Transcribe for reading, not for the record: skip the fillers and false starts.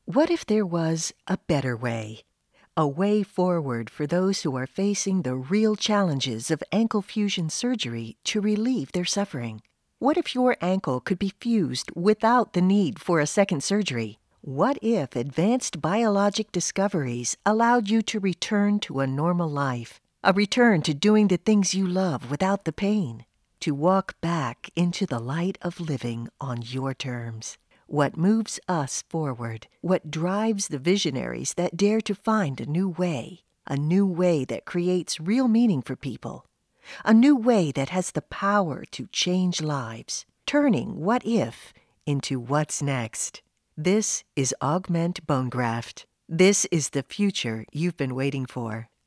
What if there was a better way? A way forward for those who are facing the real challenges of ankle fusion surgery to relieve their suffering. What if your ankle could be fused without the need for a second surgery? What if advanced biologic discoveries allowed you to return to a normal life? A return to doing the things you love without the pain? To walk back into the light of living on your terms? What moves us forward? What drives the visionaries that dare to find a new way that creates real meaning for people, a new way that has the power to change lives, turning what if into what's next? This is Augment Bone Graft. This is the future you've been waiting for.